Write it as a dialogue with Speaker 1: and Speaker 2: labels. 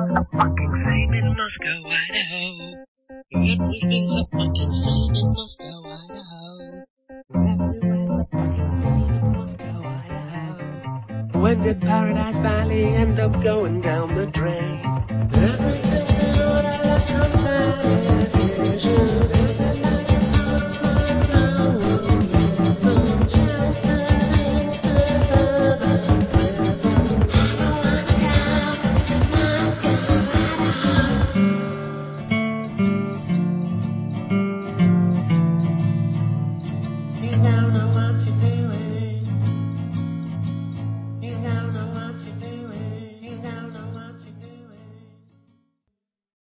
Speaker 1: a fucking same in Moscow, Idaho. Everything's a fucking same in Moscow, Idaho. Everywhere's a fucking same in Moscow, Idaho. When did Paradise Valley end up going down the drain?